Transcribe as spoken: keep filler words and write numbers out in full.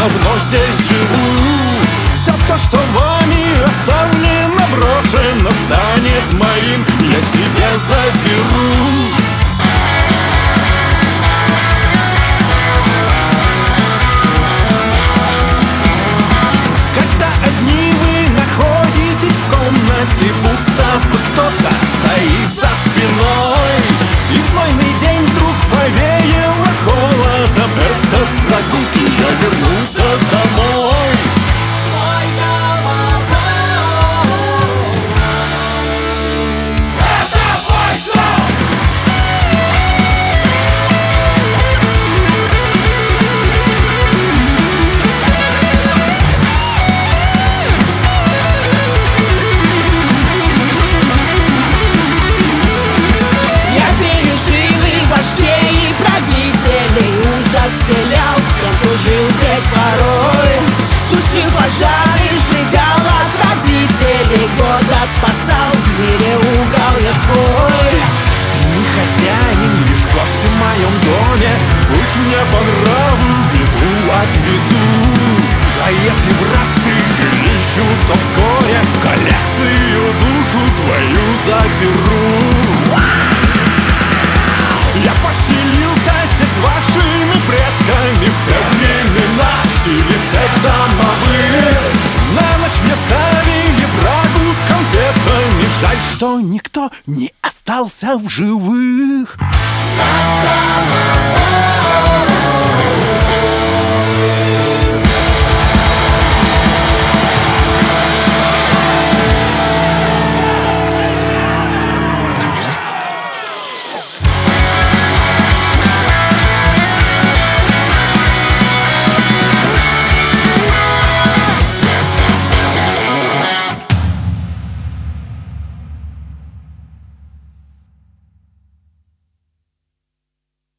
давно здесь живу. Все то, что вами оставлено, брошено, станет моим, я себе заберу. Когда одни вы находитесь в комнате, будто бы кто-то стоит за спиной, и в знойный день вдруг повеяло холодом, это с прогулки я вернулся домой. Вселял, всем кружил здесь порой, тушил пожары, сжигал отравителей, года спасал, в мире угол я свой. Ты не хозяин, лишь гость в моем доме, будь мне по нраву, беду отведу. А если враг ты жилищу, то вскоре в коллекцию душу твою заберу. Я поселился здесь с вашими предками в те времена, в стиле всех домовых. На ночь мне ставили брагу с конфетами, жаль, что никто не остался в живых. Наш домовой.